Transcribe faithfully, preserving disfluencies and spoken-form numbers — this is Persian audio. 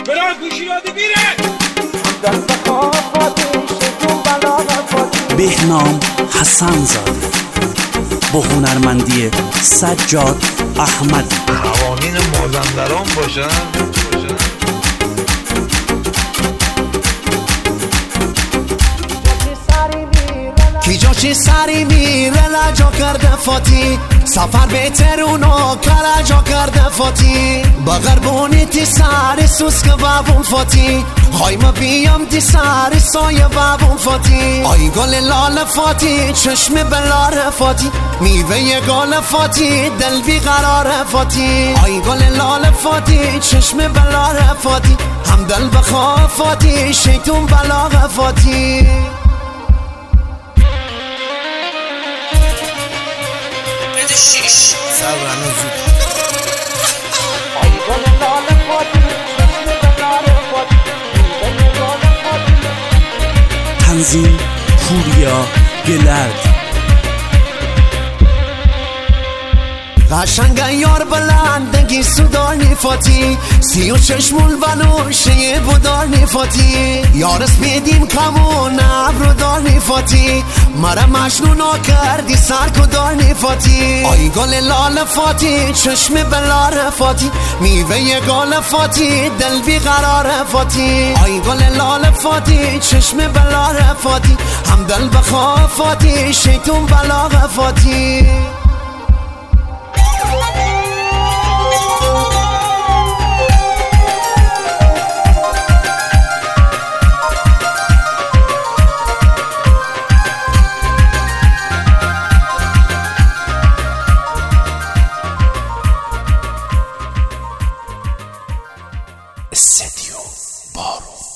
برای گوشی یادی بیره. بهنام حسن زاده با هنرمندی سجاد احمد. قوانین مازندران باشن. کی جاشی سری میره لجا کرده فاتی سفر به ترونو کلجا کرده فاتی بغربونی تی سری سوسک بابون فاتی های ما بیام تی سری سایه بابون فاتی آی گل لال فاتی چشم بلار فاتی میوه گل فاتی دل بیقرار فاتی آی گل لال فاتی چشم بلار فاتی هم دل بخوا فاتی شیطون بلاغ فاتی شیش سرانه زود تنظیم پوریا گلرد. قشنگ یار بلندگی سودانی فاتی سی و چشمون بنوشه بودانی فاتی یارس بیدیم کمون ابرو دانی فاتی مرا مجنونا کردی سر کدانی فاتی آی گل لال فاتی چشم بلار فاتی میوه گل فاتی دل بیقرار فاتی آی گل لال فاتی چشم بلار فاتی هم دل بخوا فاتی شیطون بلاغ فاتی استدیو بارو.